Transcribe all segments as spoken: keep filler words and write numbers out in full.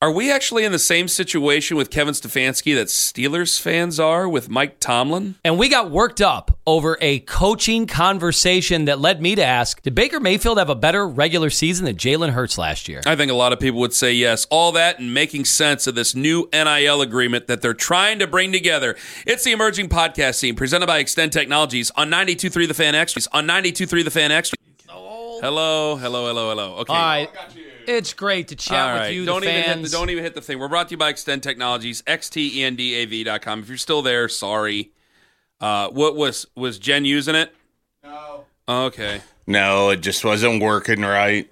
Are we actually in the same situation with Kevin Stefanski that Steelers fans are with Mike Tomlin? And we got worked up over a coaching conversation that led me to ask, did Baker Mayfield have a better regular season than Jalen Hurts last year? I think a lot of people would say yes. All that and making sense of this new N I L agreement that they're trying to bring together. It's the Emerging Podcast Scene presented by Extend Technologies on ninety-two point three The Fan Extra. On ninety-two point three The Fan Extra. Oh. Hello, hello, hello, hello. Okay. All right. It's great to chat All right. with you, don't the even fans. Hit the, don't even hit the thing. We're brought to you by Extend Technologies, X T E N D A V dot com. If you're still there, sorry. Uh, what was was Jen using it? No. Okay. No, it just wasn't working right.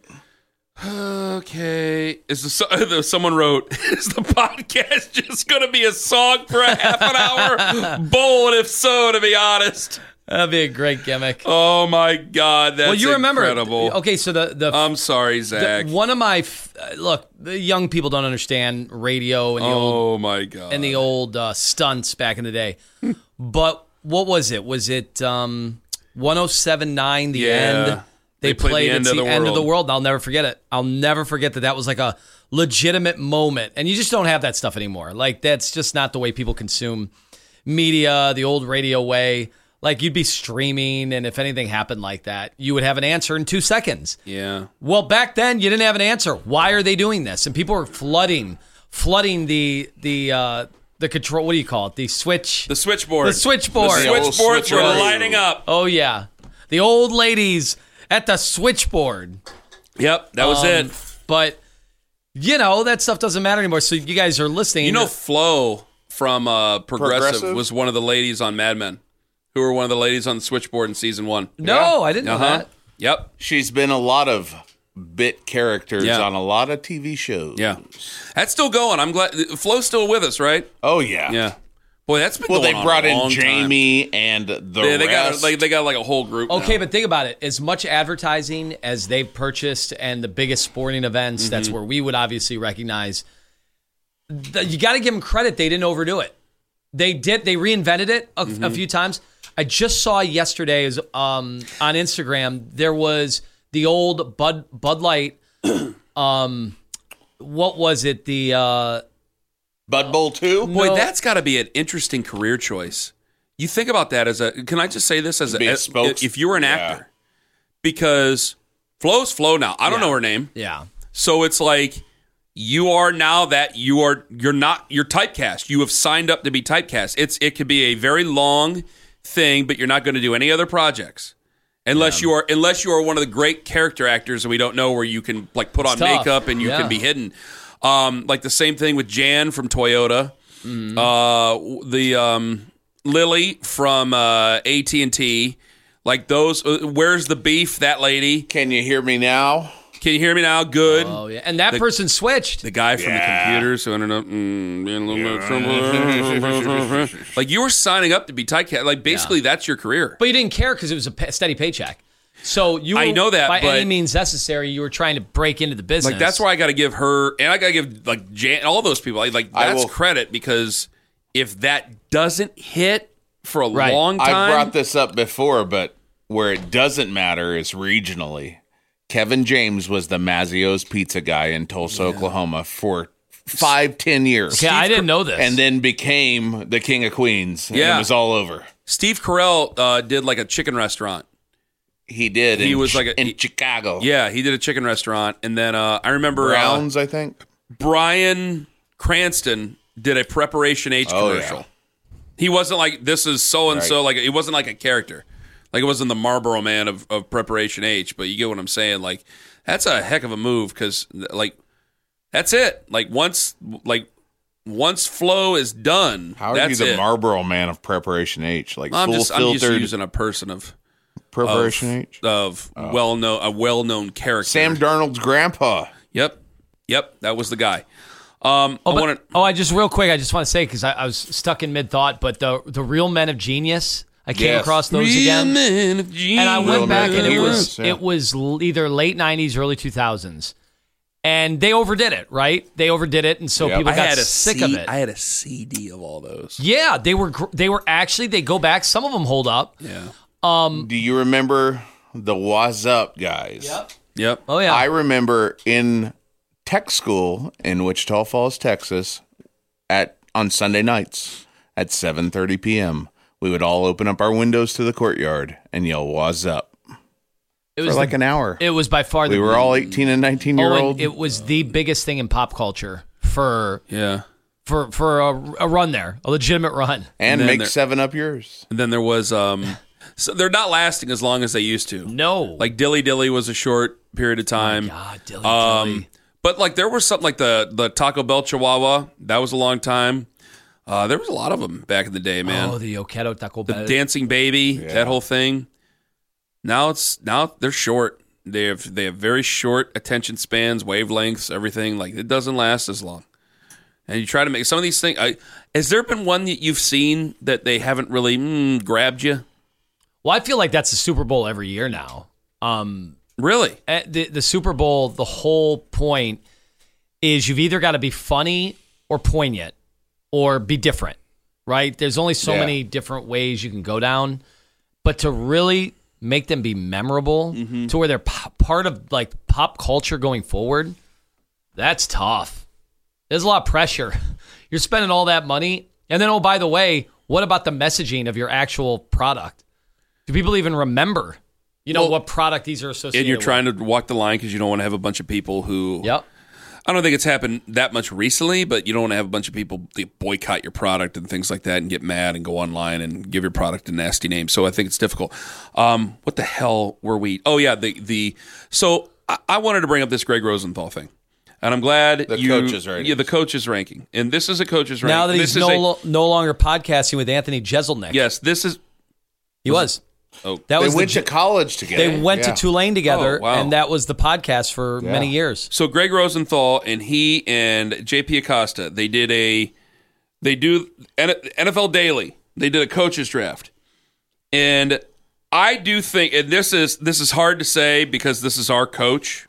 Okay. Is the, someone wrote, is the podcast just going to be a song for a half an hour? Bold, if so, to be honest. That'd be a great gimmick. Oh my God, that's well, you remember, incredible. Okay, so the the I'm sorry, Zach. The, one of my uh, look, the young people don't understand radio and the oh old my God and the old uh, stunts back in the day. But what was it? Was it um, one oh seven point nine The yeah. End? They, they played, played the end, it's of, the the end world. of the world. I'll never forget it. I'll never forget that. That was like a legitimate moment, and you just don't have that stuff anymore. Like that's just not the way people consume media. The old radio way. Like, you'd be streaming, and if anything happened like that, you would have an answer in two seconds. Yeah. Well, back then, you didn't have an answer. Why are they doing this? And people were flooding, flooding the the uh, the control. What do you call it? The switch. The switchboard. The switchboard. The switchboards were lighting up. Oh yeah, the old ladies at the switchboard. Yep, that was um, it. But you know that stuff doesn't matter anymore. So you guys are listening. You know, Flo from uh, Progressive, Progressive was one of the ladies on Mad Men. Who were one of the ladies on the switchboard in season one. No, Yeah. I didn't know Uh-huh. that. Yep. She's been a lot of bit characters Yeah. on a lot of T V shows. Yeah. That's still going. I'm glad. Flo's still with us, right? Oh, yeah. Yeah. Boy, that's been Well, going they on brought a in long Jamie and the time. Yeah, they got rest. like they got like a whole group. Okay, now. but think about it. As much advertising as they've purchased and the biggest sporting events, Mm-hmm. that's where we would obviously recognize. The, you got to give them credit. They didn't overdo it. They did. They reinvented it a, Mm-hmm. a few times. I just saw yesterday is, um, on Instagram, there was the old Bud Bud Light. um, what was it? The uh, Bud Bowl two? Boy, no. that's got to be an interesting career choice. You think about that as a. Can I just say this as Be a, a as- spokes- if you were an yeah. actor, because Flo's Flo now. I don't Yeah. know her name, yeah. so it's like you are now that you are. You're not. You're typecast. You have signed up to be typecast. It's. It could be a very long thing, but you're not going to do any other projects. Unless you are, unless you are one of the great character actors, and we don't know where you can like put on It's tough. makeup and you Yeah. can be hidden. Um, like the same thing with Jan from Toyota, Mm-hmm. uh, the um, Lily from uh, A T and T. Like those. Uh, where's the beef? That lady. Can you hear me now? Can you hear me now? Good. Oh yeah, and that The- person switched. The guy from Yeah. the computers who ended up mm, being a little bit trouble. Like you were signing up to be typecast. Like basically, that's your career. But you didn't care because it was a pa- steady paycheck. So you, I were, know that, by but- any means necessary, you were trying to break into the business. Like that's why I got to give her, and I got to give like Jan, all those people. Like, like I that's will- credit because if that doesn't hit for a Right. long time, I brought this up before, but where it doesn't matter is regionally. Kevin James was the Mazzio's pizza guy in Tulsa, Oklahoma for five, ten years. Yeah, I didn't know this. And then became the King of Queens. And Yeah. it was all over. Steve Carell uh, did like a chicken restaurant. He did. He in, was like a- in he- Chicago. Yeah, he did a chicken restaurant, and then uh, I remember uh, Browns, I think. Brian Cranston did a Preparation H Oh, commercial. yeah. He wasn't like this is so and so. Right. Like it wasn't like a character. Like it wasn't the Marlboro Man of, of Preparation H. But you get what I'm saying. Like that's a heck of a move because like that's it. Like once like once Flo is done, How are that's you the it. Marlboro Man of Preparation H? Like I'm full just I'm just filtered using a person of Preparation of, H? of well known a well known character. Sam Darnold's grandpa. Yep, yep, that was the guy. Um, Oh, I but- want to. oh, I just real quick, I just want to say because I, I was stuck in mid thought, but the the Real Men of Genius, I came Yes. across those again, and I Real went back Men and of it was Genius, yeah. it was l- either late nineties, early two thousands, and they overdid it, right? They overdid it, and so Yep. people I got had a sick C- of it. I had a C D of all those. yeah, they were gr- they were actually they go back. Some of them hold up. Yeah. Do you remember the Waz Up guys? Yep. Oh yeah, I remember in tech school in Wichita Falls, Texas, at on Sunday nights at seven thirty p.m. We would all open up our windows to the courtyard and yell, "What's up?" It was for like the, an hour. It was by far the we were all eighteen and nineteen year oh, and old. It was the biggest thing in pop culture for Yeah. for for a, a run there, a legitimate run. and and make there- seven up yours. And then there was, um, so they're not lasting as long as they used to. No, Like Dilly Dilly was a short period of time. God, Dilly Um, Dilly. but like there was something like the the Taco Bell Chihuahua. That was a long time. Uh, there was a lot of them back in the day, man. Oh, the Yoketo Taco the Bell. Dancing Baby, that whole thing. Now it's now they're short. They have they have very short attention spans, wavelengths, everything. Like it doesn't last as long. And you try to make some of these things. I, has there been one that you've seen that they haven't really mm, grabbed you? Well, I feel like that's the Super Bowl every year now. Um, Really? at the the Super Bowl, the whole point is you've either got to be funny or poignant or be different, right? There's only so Yeah. many different ways you can go down, but to really make them be memorable to where they're p- part of like pop culture going forward, that's tough. There's a lot of pressure. You're spending all that money, and then oh, by the way, what about the messaging of your actual product? Do people even remember? You know Well, what product these are associated And you're with? trying to walk the line because you don't want to have a bunch of people who. Yep. I don't think it's happened that much recently, but you don't want to have a bunch of people that boycott your product and things like that and get mad and go online and give your product a nasty name. So I think it's difficult. Um, what the hell were we? Oh, yeah. The the So I, I wanted to bring up this Greg Rosenthal thing. And I'm glad The you. coaches rankings. Yeah, the coaches ranking. And this is a coaches ranking. Now that This he's is no, a- lo- no longer podcasting with Anthony Jeselnik. Yes, this is. he was. Oh, That They was went the, to college together. They went Yeah. to Tulane together, Oh, wow. and that was the podcast for many years. So Greg Rosenthal and he and J P Acosta, they did a, they do N F L Daily. They did a coaches draft, and I do think, and this is this is hard to say because this is our coach.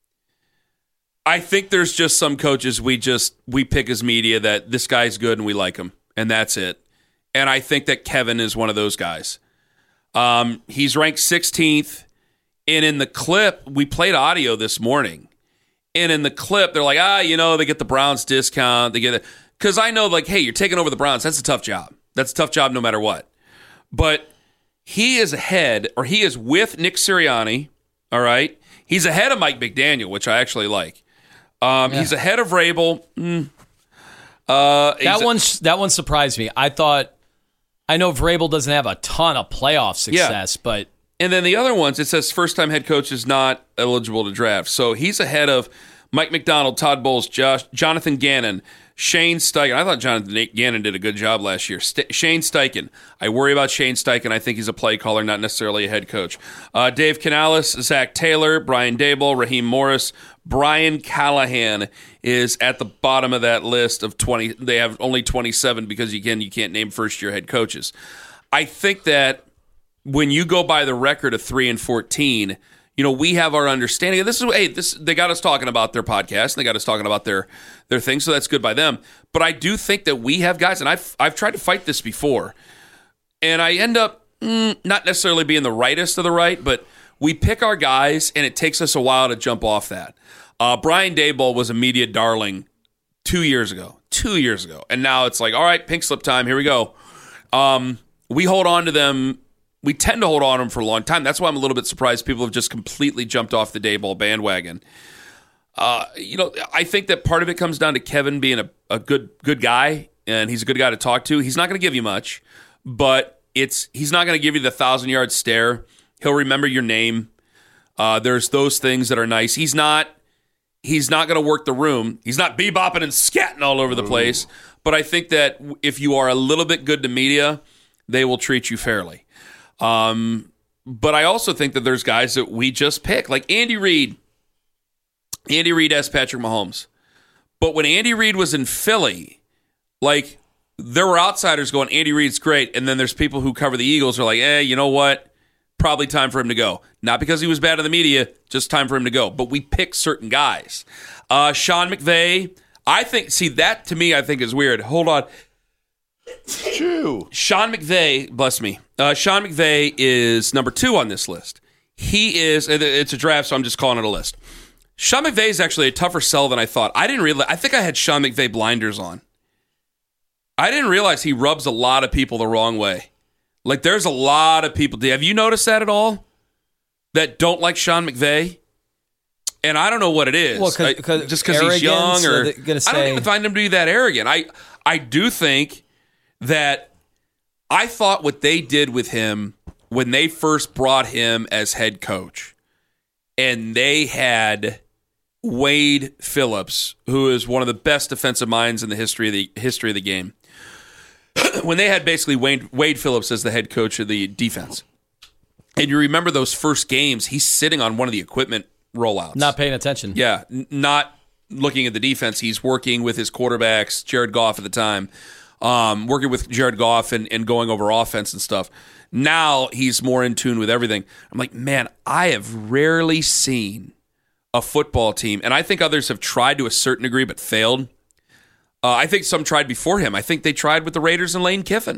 I think there's just some coaches we just we pick as media that this guy's good and we like him, and that's it. And I think that Kevin is one of those guys. Um, he's ranked sixteenth. And in the clip, we played audio this morning. And in the clip, they're like, ah, you know, they get the Browns discount. They get it. Because I know, like, hey, you're taking over the Browns. That's a tough job. That's a tough job no matter what. But he is ahead, or he is with Nick Sirianni, all right? He's ahead of Mike McDaniel, which I actually like. Um, Yeah. He's ahead of Vrabel. Mm. Uh, he's That a- one, that one surprised me. I thought, I know Vrabel doesn't have a ton of playoff success, but And then the other ones, it says first-time head coach is not eligible to draft. So he's ahead of Mike McDonald, Todd Bowles, Josh, Jonathan Gannon, Shane Steichen. I thought Jonathan Gannon did a good job last year. St- Shane Steichen. I worry about Shane Steichen. I think he's a play caller, not necessarily a head coach. Uh, Dave Canales, Zach Taylor, Brian Daboll, Raheem Morris, Brian Callahan is at the bottom of that list of twenty. They have only twenty-seven because, again, you can't name first-year head coaches. I think that when you go by the record of three and fourteen, you know, we have our understanding. And this is, hey, this they got us talking about their podcast, and they got us talking about their their thing, so that's good by them. But I do think that we have guys, and I've I've tried to fight this before, and I end up mm, not necessarily being the rightest of the right, but we pick our guys, and it takes us a while to jump off that. Uh, Brian Daboll was a media darling two years ago, two years ago, and now it's like, all right, pink slip time, here we go. Um, we hold on to them. We tend to hold on to them for a long time. That's why I'm a little bit surprised people have just completely jumped off the Daboll bandwagon. Uh, you know, I think that part of it comes down to Kevin being a, a good good guy, and he's a good guy to talk to. He's not going to give you much, but it's he's not going to give you the thousand-yard stare. He'll remember your name. Uh, there's those things that are nice. He's not he's not going to work the room. He's not bebopping and scatting all over the place. But I think that if you are a little bit good to media, they will treat you fairly. Um, but I also think that there's guys that we just pick, like Andy Reid. Andy Reid has Patrick Mahomes. But when Andy Reid was in Philly, like, there were outsiders going, Andy Reid's great. And then there's people who cover the Eagles who are like, eh, you know what? Probably time for him to go. Not because he was bad in the media, just time for him to go. But we pick certain guys. Uh, Sean McVay, I think, see, that to me, I think is weird. Hold on. True. Sean McVay, bless me. Uh, Sean McVay is number two on this list. He is, it's a draft, so I'm just calling it a list. Sean McVay is actually a tougher sell than I thought. I didn't realize. I think I had Sean McVay blinders on. I didn't realize he rubs a lot of people the wrong way. Like, there's a lot of people. Have you noticed that at all? That don't like Sean McVay? And I don't know what it is. Well, cause, I, cause just because he's young, or gonna say, I don't even find him to be that arrogant. I I do think that I thought what they did with him when they first brought him as head coach, and they had Wade Phillips, who is one of the best defensive minds in the history of the history of the game. When they had basically Wade, Wade Phillips as the head coach of the defense, and you remember those first games, he's sitting on one of the equipment rollouts, not paying attention. Yeah, n- not looking at the defense. He's working with his quarterbacks, Jared Goff at the time, um, working with Jared Goff and, and going over offense and stuff. Now he's more in tune with everything. I'm like, man, I have rarely seen a football team, and I think others have tried to a certain degree but failed. Uh, I think some tried before him. I think they tried with the Raiders and Lane Kiffin.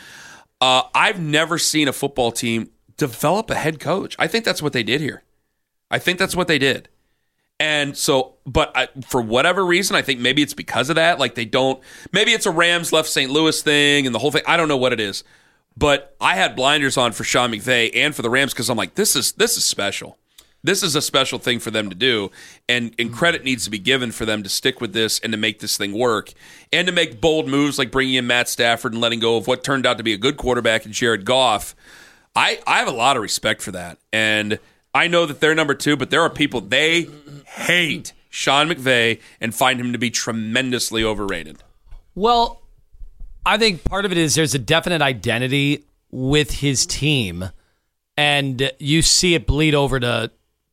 Uh, I've never seen a football team develop a head coach. I think that's what they did here. I think that's what they did. And so, but I, for whatever reason, I think maybe it's because of that. Like they don't, maybe it's a Rams left Saint Louis thing and the whole thing. I don't know what it is. But I had blinders on for Sean McVay and for the Rams because I'm like, this is this is special. This is a special thing for them to do, and, and credit needs to be given for them to stick with this and to make this thing work, and to make bold moves like bringing in Matt Stafford and letting go of what turned out to be a good quarterback in Jared Goff. I, I have a lot of respect for that, and I know that they're number two, but there are people, they hate Sean McVay and find him to be tremendously overrated. Well, I think part of it is there's a definite identity with his team, and you see it bleed over to,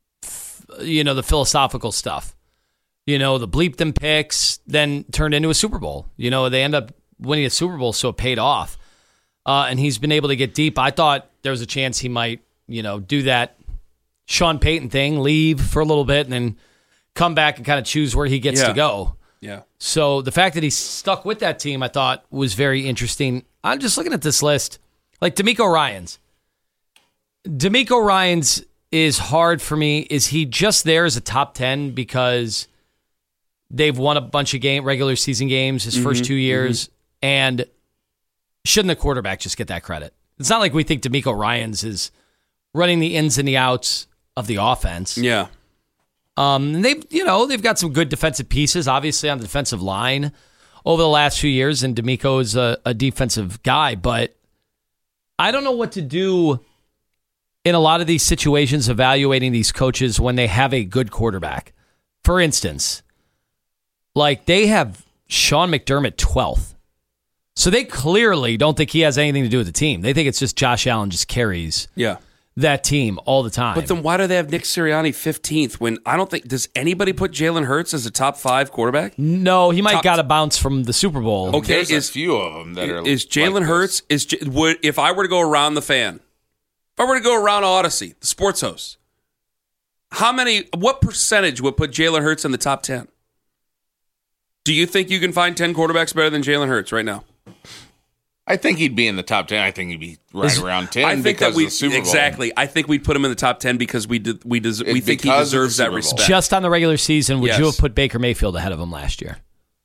you know, the philosophical stuff. You know, the bleep them picks then turned into a Super Bowl. You know, they end up winning a Super Bowl, so it paid off. Uh, and he's been able to get deep. I thought there was a chance he might, you know, do that Sean Payton thing, leave for a little bit, and then come back and kind of choose where he gets yeah. to go. Yeah. So the fact that he's stuck with that team, I thought was very interesting. I'm just looking at this list. Like DeMeco Ryans. DeMeco Ryans is hard for me. Is he just there as a top ten because they've won a bunch of game regular season games his mm-hmm, first two years? Mm-hmm. And shouldn't the quarterback just get that credit? It's not like we think DeMeco Ryans is running the ins and the outs of the offense. Yeah. Um, and they've, you know, they've got some good defensive pieces, obviously, on the defensive line over the last few years, and DeMeco is a, a defensive guy, but I don't know what to do in a lot of these situations evaluating these coaches when they have a good quarterback. For instance, like they have Sean McDermott twelfth. So they clearly don't think he has anything to do with the team. They think it's just Josh Allen just carries yeah. that team all the time. But then why do they have Nick Sirianni fifteenth when I don't think, does anybody put Jalen Hurts as a top five quarterback? No, he might top, got a bounce from the Super Bowl. Okay, There's is, a few of them that are Is Jalen like Hurts, is would if I were to go around the fan, if I were to go around Odyssey, the sports host, how many, what percentage would put Jalen Hurts in the top ten? Do you think you can find ten quarterbacks better than Jalen Hurts right now? I think he'd be in the top ten. I think he'd be right Is, around ten. I think because that we of the Super Bowl. exactly. I think we'd put him in the top ten because we did, we des, we think he deserves that respect. Just on the regular season, would yes. you have put Baker Mayfield ahead of him last year?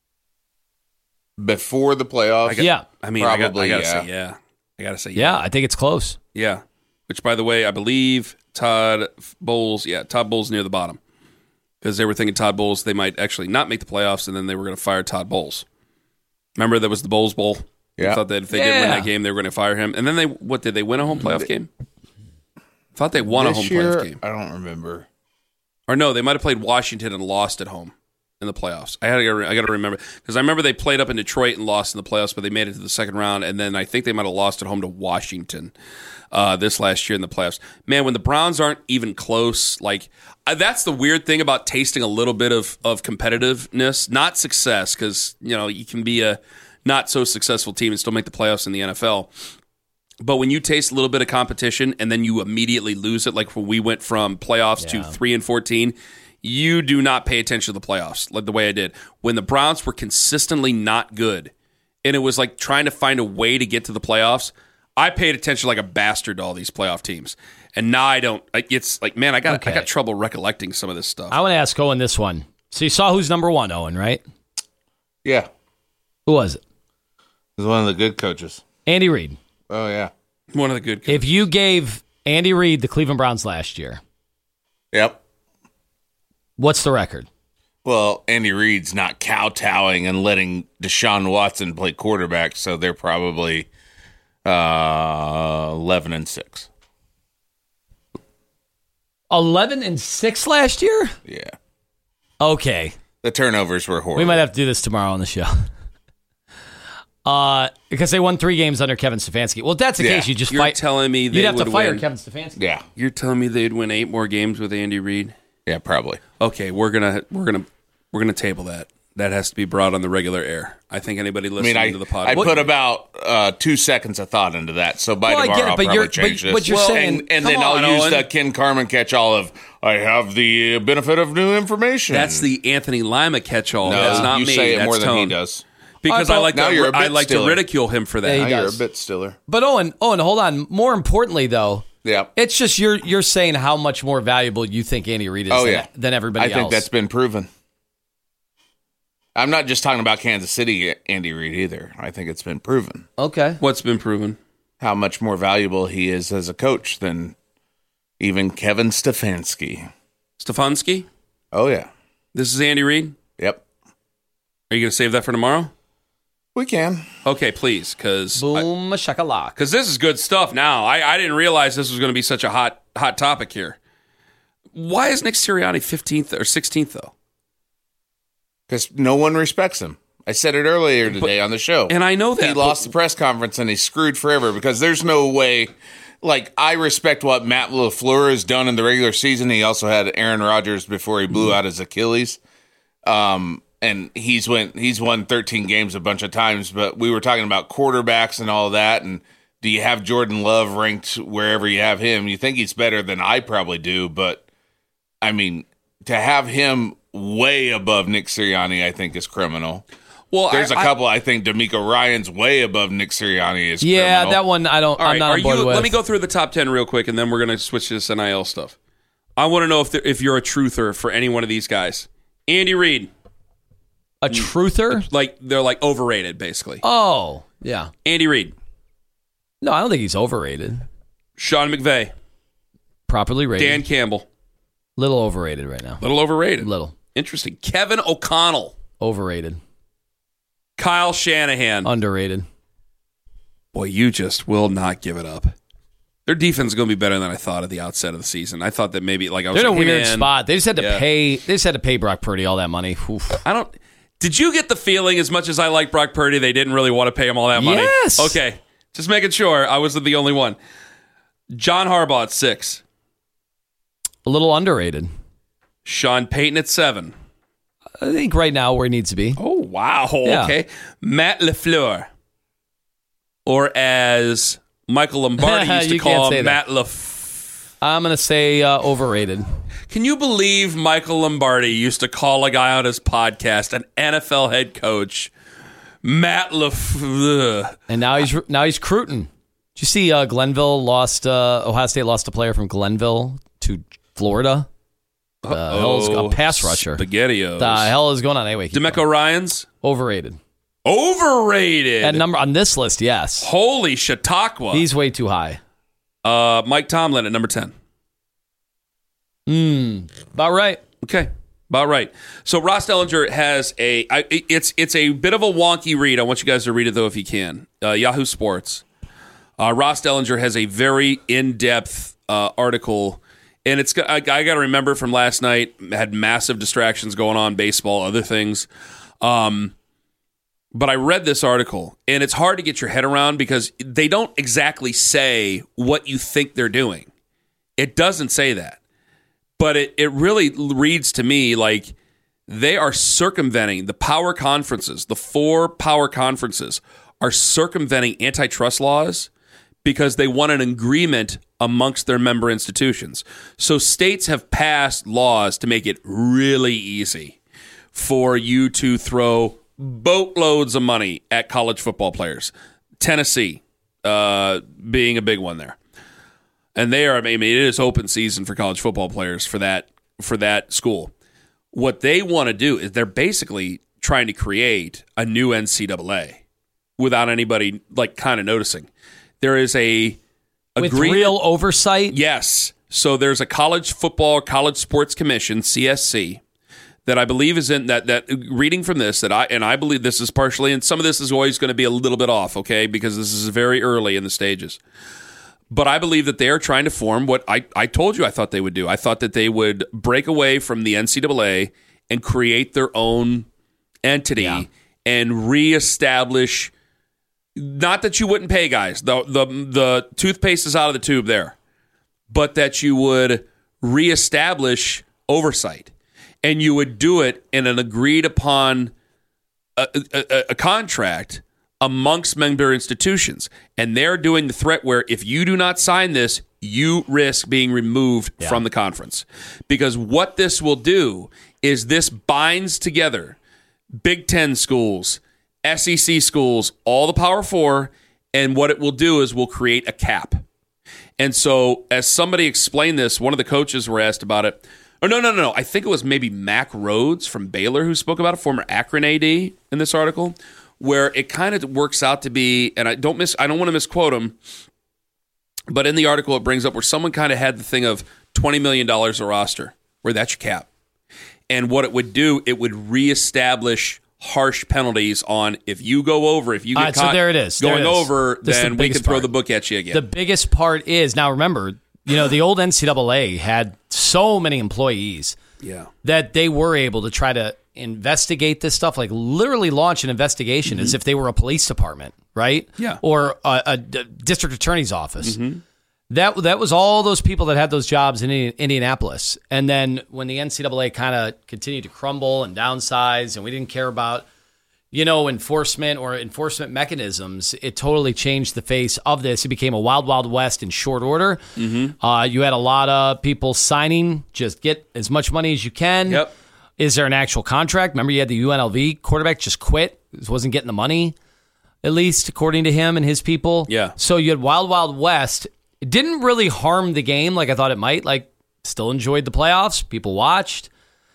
Before the playoffs? I got, yeah, I mean, probably. I, got, I gotta yeah. say yeah. I gotta say yeah. yeah. I think it's close. Yeah. Which, by the way, I believe Todd Bowles. Yeah, Todd Bowles near the bottom because they were thinking Todd Bowles they might actually not make the playoffs, and then they were going to fire Todd Bowles. Remember that was the Bowles Bowl. Yeah. I thought that if they yeah. didn't win that game, they were going to fire him. And then they, what did they win a home playoff game? I thought they won this a home year, playoff game. I don't remember. Or no, they might have played Washington and lost at home in the playoffs. I had to, I got to remember because I remember they played up in Detroit and lost in the playoffs, but they made it to the second round. And then I think they might have lost at home to Washington uh, this last year in the playoffs. Man, when the Browns aren't even close, like uh, that's the weird thing about tasting a little bit of of competitiveness, not success, because you know you can be a not so successful team and still make the playoffs in the N F L. But when you taste a little bit of competition and then you immediately lose it, like when we went from playoffs yeah. to three and fourteen, you do not pay attention to the playoffs like the way I did. When the Browns were consistently not good and it was like trying to find a way to get to the playoffs, I paid attention like a bastard to all these playoff teams, and now I don't. Like, it's like, man, I got Okay. I got trouble recollecting some of this stuff. I want to ask Owen this one. So you saw who's number one, Owen, right? Yeah. Who was it? He's one of the good coaches. Andy Reid. Oh, yeah. One of the good. If you gave Andy Reid the Cleveland Browns last year, Yep. what's the record? Well, Andy Reid's not kowtowing and letting Deshaun Watson play quarterback, so they're probably uh, eleven and six. eleven and six last year? Yeah. Okay. The turnovers were horrible. We might have to do this tomorrow on the show. Uh, because they won three games under Kevin Stefanski. Well, if that's the Yeah. case, you just You're fight. telling me they you'd have to would fire win. Kevin Stefanski. Yeah. You're telling me they'd win eight more games with Andy Reid? Yeah, probably. Okay, we're gonna we're gonna we're gonna table that. That has to be brought on the regular air. I think anybody I listening mean, I, to the podcast. I put about uh, two seconds of thought into that, so by Well, I tomorrow get it, I'll but probably you're- change but- this. but you're Well, saying- and, and Come then I'll on, use Owen. the Ken Carmen catch-all of, I have the benefit of new information. That's the Anthony Lima catch-all. No, That's not you me. say it That's more than Tone. he does. Because I I like Now to you're a I bit like to stiller. ridicule him for that. Yeah, he Now you're does. a bit stiller. But Owen, Owen, hold on. More importantly, though, Yeah. it's just you're you're saying how much more valuable you think Andy Reid is Oh, than, yeah. than everybody I think else. that's been proven. I'm not just talking about Kansas City Andy Reid either. I think it's been proven okay. What's been proven? how much more valuable he is as a coach than even Kevin Stefanski. Stefanski? Oh, yeah. This is Andy Reid? Yep. Are you going to save that for tomorrow? We can. Okay, please, because Boom, shakalak. this is good stuff now. I, I didn't realize this was going to be such a hot hot topic here. Why is Nick Sirianni fifteenth or sixteenth, though? Because no one respects him. I said it earlier today on the show. And I know that. He but- lost the press conference and he's screwed forever because there's no way. Like, I respect what Matt LaFleur has done in the regular season. He also had Aaron Rodgers before he blew out his Achilles. Um, and he's went he's won thirteen games a bunch of times, but we were talking about quarterbacks and all that. And do you have Jordan Love ranked wherever you have him? You think he's better than I probably do, but I mean, to have him way above Nick Sirianni, I think is criminal. Well, There's I- a couple. I, think D'Amico Ryan's way above Nick Sirianni. Is Yeah, criminal. that one I don't. All I'm right, not are on board you? with. Let me go through the top ten real quick, and then we're going to switch to this N I L stuff. I want to know if there, if you're a truther for any one of these guys. Andy Reid, A truther? like they're like overrated, basically. Oh, yeah. Andy Reid, No, I don't think he's overrated. Sean McVay, Properly rated. Dan Campbell, Little overrated right now. little overrated. Little Interesting. Kevin O'Connell, overrated. Kyle Shanahan. Underrated. Boy, you just will not give it up. Their defense is going to be better than I thought at the outset of the season. I thought that maybe like I was They're in a like, hey, weird man, spot. They just had to Yeah. pay. They just had to pay Brock Purdy all that money. Oof. I don't. Did you get the feeling, as much as I like Brock Purdy, they didn't really want to pay him all that money? Yes. Okay, just making sure I wasn't the only one. John Harbaugh at six, A little underrated. Sean Payton at seven. I think right now where he needs to be. Oh wow. Yeah. Okay, Matt LaFleur, or as Michael Lombardi used to You can't call say him, that. Matt Laf. I'm gonna say uh, overrated. Can you believe Michael Lombardi used to call a guy on his podcast an N F L head coach, Matt LaFleur? And now he's now he's recruiting. Did you see uh, Glenville lost? Uh, Ohio State lost a player from Glenville to Florida. The hell's a pass rusher. Spaghettios. The hell is going on anyway? Keep Demeco going. Ryans. Overrated. Overrated. At number on this list, yes. Holy Chautauqua. He's way too high. uh, Mike Tomlin at number ten. Hmm. About right. Okay. About right. So Ross Dellinger has a. I, it's it's a bit of a wonky read. I want you guys to read it though if you can. Uh, Yahoo Sports. Uh, Ross Dellinger has a very in-depth uh, article, and it's I, I got to remember from last night. Had massive distractions going on, baseball, other things. Um, but I read this article, and it's hard to get your head around because they don't exactly say what you think they're doing. It doesn't say that. But it, it really reads to me like they are circumventing the power conferences. The four power conferences are circumventing antitrust laws because they want an agreement amongst their member institutions. So states have passed laws to make it really easy for you to throw boatloads of money at college football players. Tennessee, uh, being a big one there. And they are, I mean, it is open season for college football players for that for that school. What they want to do is they're basically trying to create a new N C double A without anybody like kind of noticing. There is a with real oversight. Yes. So there's a college football, college sports commission, C S C, that I believe is in that that reading from this that I and I believe this is partially, and some of this is always going to be a little bit off, okay, because this is very early in the stages. But I believe that they are trying to form what I, I told you I thought they would do. I thought that they would break away from the N C double A and create their own entity yeah. and reestablish. Not that you wouldn't pay guys. The, the the toothpaste is out of the tube there. But that you would reestablish oversight. And you would do it in an agreed upon a, a, a contract amongst member institutions. And they're doing the threat where if you do not sign this, you risk being removed yeah. from the conference. Because what this will do is this binds together Big Ten schools, S E C schools, all the Power Four, and what it will do is we'll create a cap. And so as somebody explained this, one of the coaches were asked about it. Oh, no, no, no, no. I think it was maybe Mac Rhodes from Baylor who spoke about it, former Akron A D in this article, where it kind of works out to be, and I don't miss, I don't want to misquote him, but in the article it brings up where someone kind of had the thing of twenty million dollars a roster, where that's your cap. And what it would do, it would reestablish harsh penalties on if you go over, if you get All right, caught so there it is. going there it is. over, This then the we can throw part. the book at you again. The biggest part is, now remember, you know, the old N C double A had so many employees yeah. that they were able to try to investigate this stuff, like literally launch an investigation mm-hmm. as if they were a police department, right? Yeah. Or a, a d- district attorney's office. Mm-hmm. That that was all those people that had those jobs in Indianapolis. And then when the N C double A kind of continued to crumble and downsize and we didn't care about, you know, enforcement or enforcement mechanisms, it totally changed the face of this. It became a wild, wild west in short order. Mm-hmm. Uh, you had a lot of people signing, just get as much money as you can. Yep. Is there an actual contract? Remember, you had the U N L V quarterback just quit. Wasn't getting the money, at least according to him and his people. Yeah. So you had wild, wild west. It didn't really harm the game like I thought it might. Like, still enjoyed the playoffs. People watched.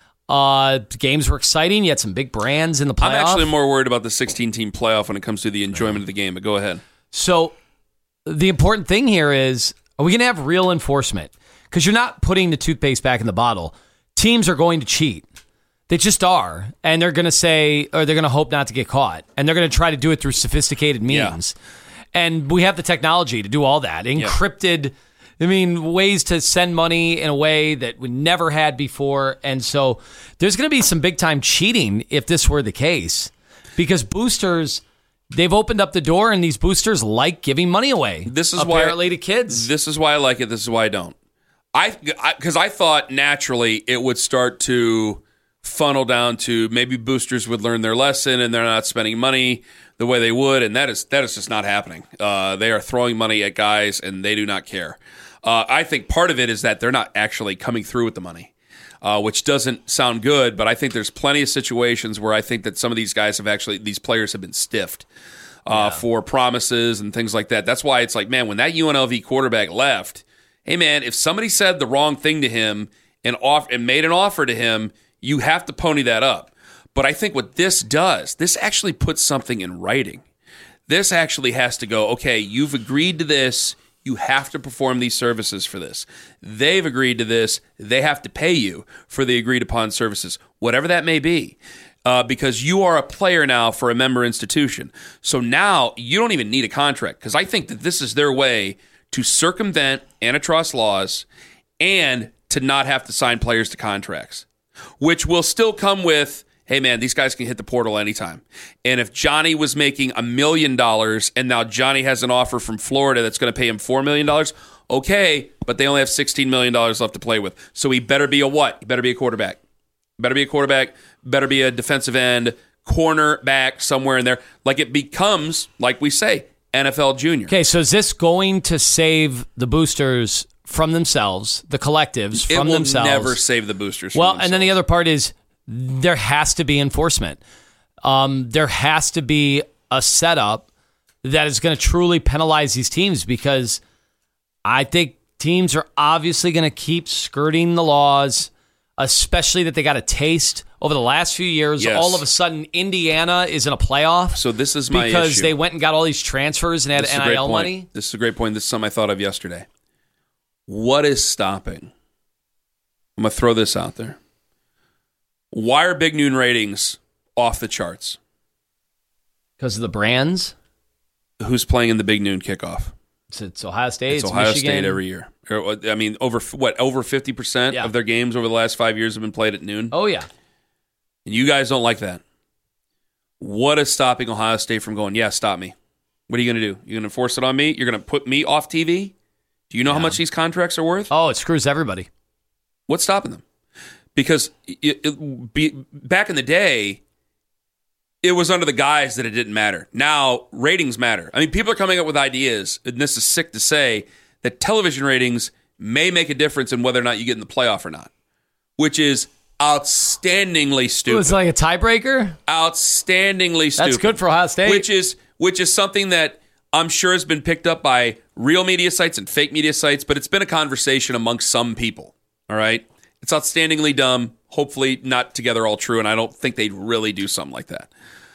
Uh, the games were exciting. You had some big brands in the playoff. I'm actually more worried about the sixteen-team playoff when it comes to the enjoyment of the game, but go ahead. So the important thing here is, are we going to have real enforcement? Because you're not putting the toothpaste back in the bottle. Teams are going to cheat. They just are. And they're going to say, or they're going to hope not to get caught. And they're going to try to do it through sophisticated means. Yeah. And we have the technology to do all that. Encrypted, yeah. I mean, ways to send money in a way that we never had before. And so there's going to be some big-time cheating if this were the case. Because boosters, they've opened up the door, and these boosters like giving money away. This is apparently why, to kids. This is why I like it. This is why I don't. I Because I, I thought naturally it would start to funnel down to maybe boosters would learn their lesson and they're not spending money the way they would, and that is that is just not happening. Uh, they are throwing money at guys, and they do not care. Uh, I think part of it is that they're not actually coming through with the money, uh, which doesn't sound good, but I think there's plenty of situations where I think that some of these guys have actually, these players have been stiffed uh, yeah. for promises and things like that. That's why it's like, man, when that U N L V quarterback left, hey, man, if somebody said the wrong thing to him and off and made an offer to him, you have to pony that up. But I think what this does, this actually puts something in writing. This actually has to go, okay, you've agreed to this. You have to perform these services for this. They've agreed to this. They have to pay you for the agreed upon services, whatever that may be, uh, because you are a player now for a member institution. So now you don't even need a contract, because I think that this is their way to circumvent antitrust laws and to not have to sign players to contracts, which will still come with, hey, man, these guys can hit the portal anytime. And if Johnny was making a million dollars and now Johnny has an offer from Florida that's going to pay him four million dollars, okay, but they only have sixteen million dollars left to play with. So he better be a what? He better be a quarterback. Better be a quarterback. Better be a defensive end, cornerback, somewhere in there. Like it becomes, like we say, N F L junior. Okay, so is this going to save the boosters from themselves, the collectives from it will themselves? Never save the boosters from well, themselves. And then the other part is, there has to be enforcement. Um, there has to be a setup that is going to truly penalize these teams, because I think teams are obviously going to keep skirting the laws, especially that they got a taste over the last few years. Yes. All of a sudden, Indiana is in a playoff. So this is my because issue. they went and got all these transfers and had This is a N great I L point. money. This is a great point. This is something I thought of yesterday. What is stopping? I'm going to throw this out there. Why are Big Noon ratings off the charts? Because of the brands. Who's playing in the Big Noon kickoff? It's, it's Ohio State. It's It's Ohio Michigan. State every year. Or, I mean, over what over fifty percent Yeah. of their games over the last five years have been played at noon. Oh, yeah. And you guys don't like that. What is stopping Ohio State from going, yeah, stop me? What are you going to do? You're going to enforce it on me? You're going to put me off T V? Do you know Yeah. how much these contracts are worth? Oh, it screws everybody. What's stopping them? Because it, it, be, back in the day, it was under the guise that it didn't matter. Now, ratings matter. I mean, people are coming up with ideas, and this is sick to say, that television ratings may make a difference in whether or not you get in the playoff or not, which is outstandingly stupid. It's like a tiebreaker. Outstandingly stupid. That's good for Ohio State. Which is which is something that I'm sure has been picked up by real media sites and fake media sites, but it's been a conversation amongst some people. All right? It's outstandingly dumb. Hopefully not together all true, and I don't think they'd really do something like that.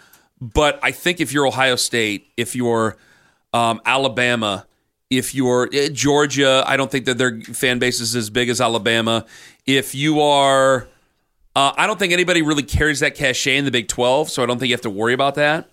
But I think if you're Ohio State, if you're um, Alabama, if you're eh, Georgia, I don't think that their fan base is as big as Alabama. If you are, uh, I don't think anybody really carries that cachet in the Big twelve, so I don't think you have to worry about that.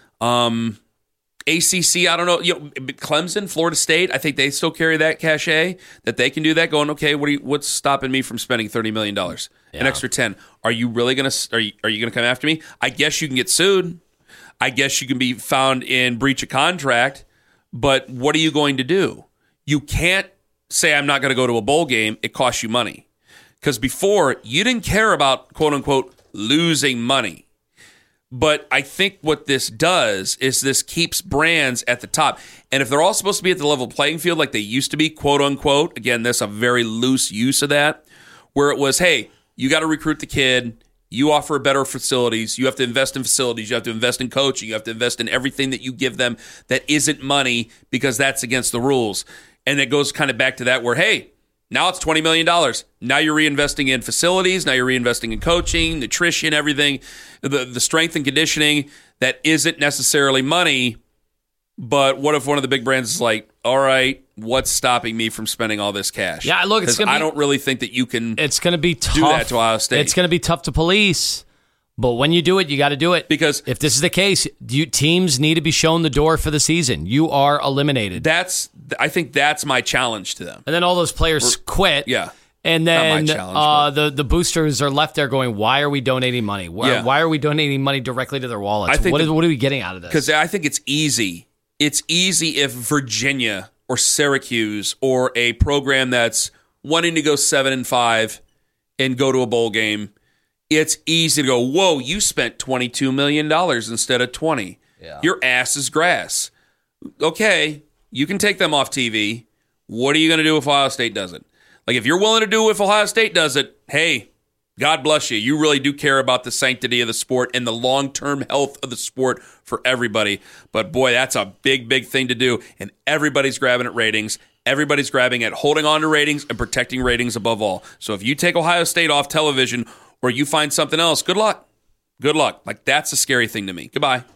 Um, A C C, I don't know. You know, Clemson, Florida State, I think they still carry that cachet, that they can do that. Going, okay, what are you, what's stopping me from spending thirty million dollars, Yeah. an extra ten? Are you really gonna? Are you, are you gonna come after me? I guess you can get sued. I guess you can be found in breach of contract. But what are you going to do? You can't say, I'm not going to go to a bowl game. It costs you money. Because before, you didn't care about, quote unquote, losing money. But I think what this does is this keeps brands at the top. And if they're all supposed to be at the level playing field like they used to be, quote unquote, again, that's a very loose use of that, where it was, hey, you got to recruit the kid. You offer better facilities. You have to invest in facilities. You have to invest in coaching. You have to invest in everything that you give them that isn't money, because that's against the rules. And it goes kind of back to that where, hey, now it's twenty million dollars. Now you're reinvesting in facilities. Now you're reinvesting in coaching, nutrition, everything, the, the strength and conditioning that isn't necessarily money. But what if one of the big brands is like, all right, what's stopping me from spending all this cash? Yeah, look, it's 'Cause gonna be- I don't really think that you can It's going to be tough. do that to Ohio State. It's going to be tough to police. But when you do it, you got to do it. Because if this is the case, you, teams need to be shown the door for the season. You are eliminated. that's, I think that's my challenge to them. And then all those players quit. Yeah. And Not my then challenge, uh, the, the boosters are left there going, why are we donating money? Why, Yeah. why are we donating money directly to their wallets? I think What, the- is, what are we getting out of this? Because I think it's easy. It's easy if Virginia or Syracuse or a program that's wanting to go seven and five and go to a bowl game, it's easy to go, whoa, you spent twenty-two million dollars instead of twenty. Yeah. Your ass is grass. Okay, you can take them off T V. What are you going to do if Ohio State does it? Like, if you're willing to do it if Ohio State does it, hey, God bless you. You really do care about the sanctity of the sport and the long-term health of the sport for everybody. But, boy, that's a big, big thing to do. And everybody's grabbing at ratings. Everybody's grabbing at holding on to ratings and protecting ratings above all. So if you take Ohio State off television or you find something else, good luck. Good luck. Like, that's a scary thing to me. Goodbye.